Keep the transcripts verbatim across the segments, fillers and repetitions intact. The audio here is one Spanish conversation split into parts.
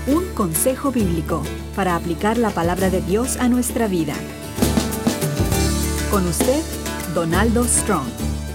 Un consejo bíblico para aplicar la palabra de Dios a nuestra vida. Con usted, Donaldo Strong.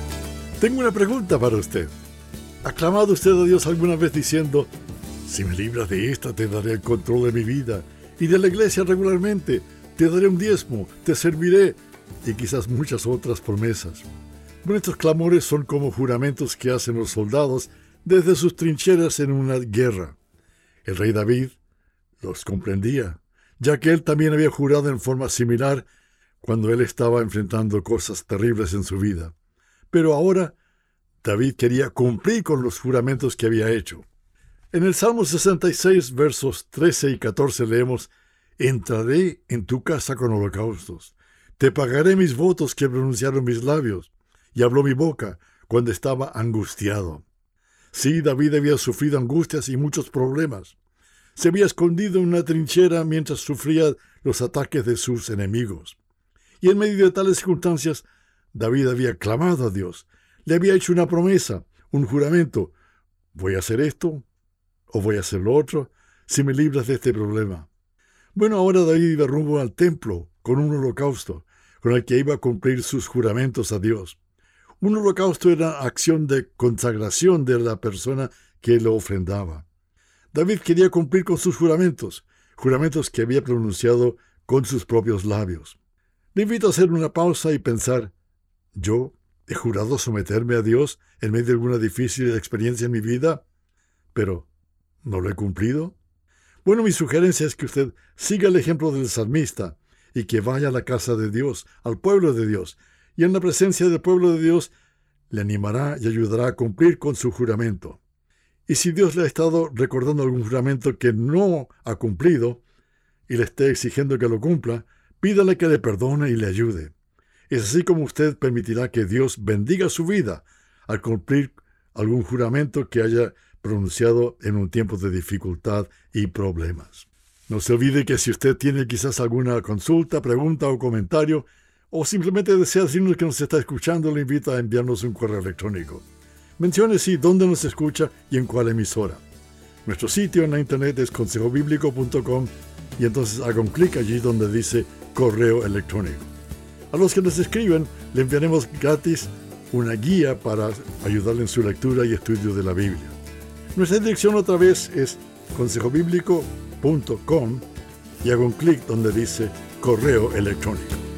Tengo una pregunta para usted. ¿Ha clamado usted a Dios alguna vez diciendo: si me libras de esta, te daré el control de mi vida, y de la iglesia regularmente, te daré un diezmo, te serviré, y quizás muchas otras promesas? Bueno, estos clamores son como juramentos que hacen los soldados desde sus trincheras en una guerra. El rey David los comprendía, ya que él también había jurado en forma similar cuando él estaba enfrentando cosas terribles en su vida. Pero ahora David quería cumplir con los juramentos que había hecho. En el Salmo sesenta y seis, versos trece y catorce leemos: entraré en tu casa con holocaustos, te pagaré mis votos que pronunciaron mis labios, y habló mi boca cuando estaba angustiado. Sí, David había sufrido angustias y muchos problemas. Se había escondido en una trinchera mientras sufría los ataques de sus enemigos. Y en medio de tales circunstancias, David había clamado a Dios. Le había hecho una promesa, un juramento: voy a hacer esto o voy a hacer lo otro si me libras de este problema. Bueno, ahora David iba rumbo al templo con un holocausto, con el que iba a cumplir sus juramentos a Dios. Un holocausto era acción de consagración de la persona que lo ofrendaba. David quería cumplir con sus juramentos, juramentos que había pronunciado con sus propios labios. Le invito a hacer una pausa y pensar: ¿yo he jurado someterme a Dios en medio de alguna difícil experiencia en mi vida, pero no lo he cumplido? Bueno, mi sugerencia es que usted siga el ejemplo del salmista y que vaya a la casa de Dios, al pueblo de Dios, y en la presencia del pueblo de Dios le animará y ayudará a cumplir con su juramento. Y si Dios le ha estado recordando algún juramento que no ha cumplido y le esté exigiendo que lo cumpla, pídale que le perdone y le ayude. Es así como usted permitirá que Dios bendiga su vida al cumplir algún juramento que haya pronunciado en un tiempo de dificultad y problemas. No se olvide que si usted tiene quizás alguna consulta, pregunta o comentario, o simplemente desea decirnos que nos está escuchando, le invito a enviarnos un correo electrónico. Mencione sí dónde nos escucha y en cuál emisora. Nuestro sitio en la internet es consejo bíblico punto com y entonces haga un clic allí donde dice correo electrónico. A los que nos escriben le enviaremos gratis una guía para ayudarle en su lectura y estudio de la Biblia. Nuestra dirección otra vez es consejo bíblico punto com y haga un clic donde dice correo electrónico.